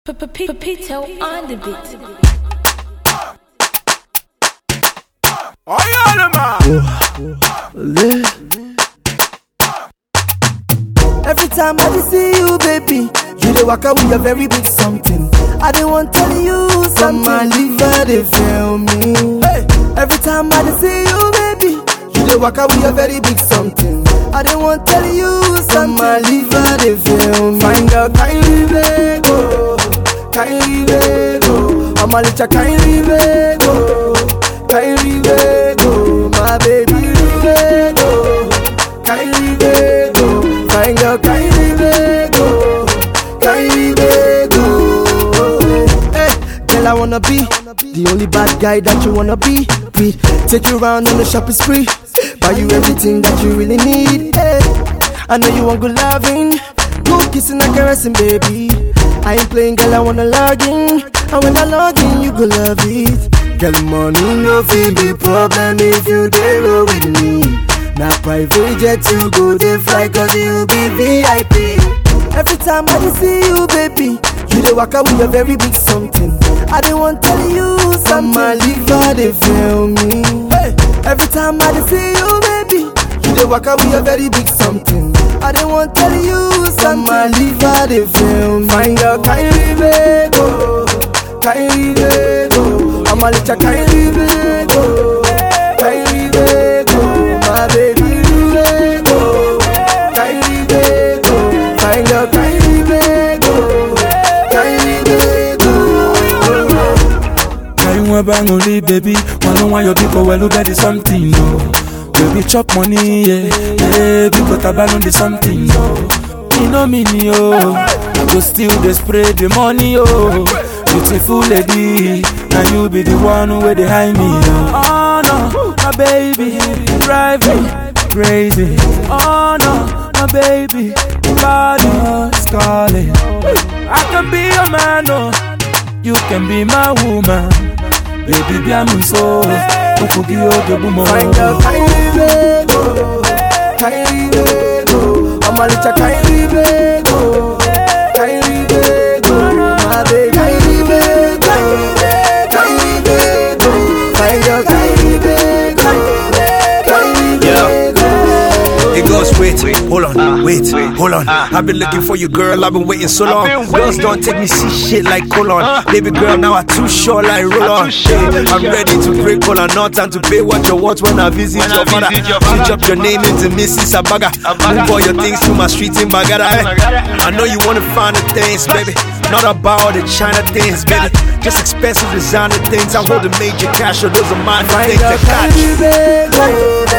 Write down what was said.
Pepito on the beat. Every time I see you, baby, you dey waka with a very big something. I dey want tell you something. My liver dey fail me. Hey. Every time I see you, baby, you dey waka with a very big something. I dey want tell you something. My liver dey fail me. Find out kindly go, kindly go. I'm a little kindly go, kindly go. My baby go, kindly go. Find your kindly go, kindly go. Hey, girl, I wanna be the only bad guy that you wanna be with. Take you around on the shopping spree, buy you everything that you really need. Hey, I know you want good loving, good kissing and caressing, baby. I ain't playing, girl, I wanna log in, and when I log in, you go love it. Girl, money no feel the problem if you dey roll with me. Now private jet you go dey fly cause you be VIP. Every time I see you, baby, you dey waka with a very big something. I dey want tell you something. My liver dey fail me. Hey. Every time I see you, baby, you dey waka with a very big something. I dey want tell you something. My liver dey fail me. Find out kindly go, kindly go. I'm a little kindly go, kindly go. My baby go, kindly go. Find your kindly go, kindly go. Carry one bang only, baby. Want your people well look at the something, no. Baby chop money, yeah, because I ban on the something, no. You know me, yo. I go steal the spray the money, oh. Beautiful lady, and you be the one where they hide me, oh no, my baby, drive me crazy. Oh no, my baby, body's calling. I can be your man, oh, you can be my woman. Baby, be a so, Ukugi Odobumo. Find out kindly go, kindly go. I'm a little kindly go, kindly go. My baby, kindly go, kindly go. Find out kindly go, kindly go. It goes, wait, hold on. I've been looking for you, girl, I've been waiting so long. Girls don't take me see shit like colon. Baby girl, now I'm too short like roll on. I'm ready to break all or not and to pay what you want when I visit your father. Switch up your name into Mrs. Abaga. Move all your things to my street in Bagada. I know you wanna find the things, baby. Not about the China things, baby. Just expensive designer things. I hold the major cash, or those are my things to catch.